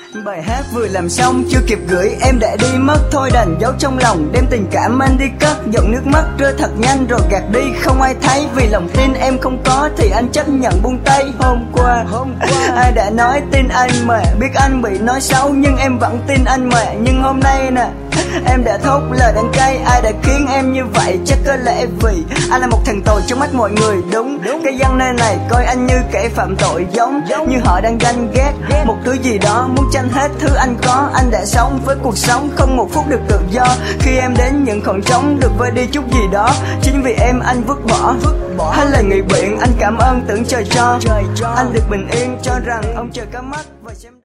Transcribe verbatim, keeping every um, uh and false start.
Bài hát vừa làm xong chưa kịp gửi em đã đi mất, thôi đành giấu trong lòng đem tình cảm anh đi cất. Giọt nước mắt rơi thật nhanh rồi gạt đi không ai thấy, vì lòng tin em không có thì anh chấp nhận buông tay. Hôm qua, hôm qua ai đã nói tin anh mà, biết anh bị nói xấu nhưng em vẫn tin anh mà. Nhưng hôm nay nè em đã thốt lời đắng cay, ai đã khiến em như vậy? Chắc có lẽ vì anh là một thằng tồi trong mắt mọi người. Đúng, đúng. Cái dân nơi này coi anh như kẻ phạm tội, giống, giống như họ đang ganh ghét một thứ gì đó, muốn tranh hết thứ anh có. Anh đã sống với cuộc sống không một phút được tự do, khi em đến những khoảng trống được vơi đi chút gì đó. Chính vì em anh vứt bỏ, vứt bỏ hai lời nghị biện anh cảm ơn tưởng trời cho. Trời cho anh được bình yên, cho rằng ông trời có mắt và xem